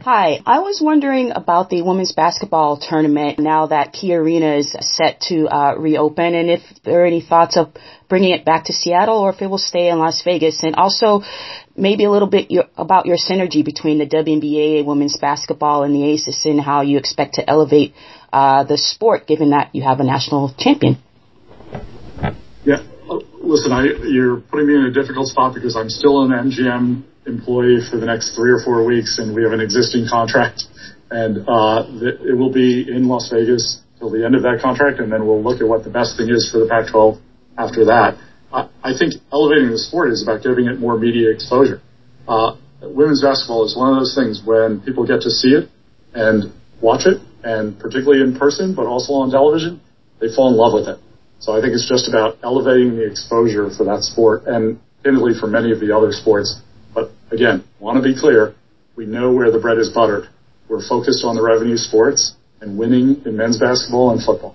Hi, I was wondering about the women's basketball tournament now that Key Arena is set to reopen, and if there are any thoughts of bringing it back to Seattle or if it will stay in Las Vegas, and also maybe a little bit about your synergy between the WNBA women's basketball and the Aces and how you expect to elevate the sport given that you have a national champion. Yeah, listen, you're putting me in a difficult spot because I'm still an MGM employee for the next 3 or 4 weeks, and we have an existing contract, and it will be in Las Vegas till the end of that contract, and then we'll look at what the best thing is for the Pac-12 after that. I think elevating the sport is about giving it more media exposure. Women's basketball is one of those things when people get to see it and watch it, and particularly in person, but also on television, they fall in love with it. So I think it's just about elevating the exposure for that sport, and candidly for many of the other sports. But again, want to be clear, we know where the bread is buttered. We're focused on the revenue sports and winning in men's basketball and football.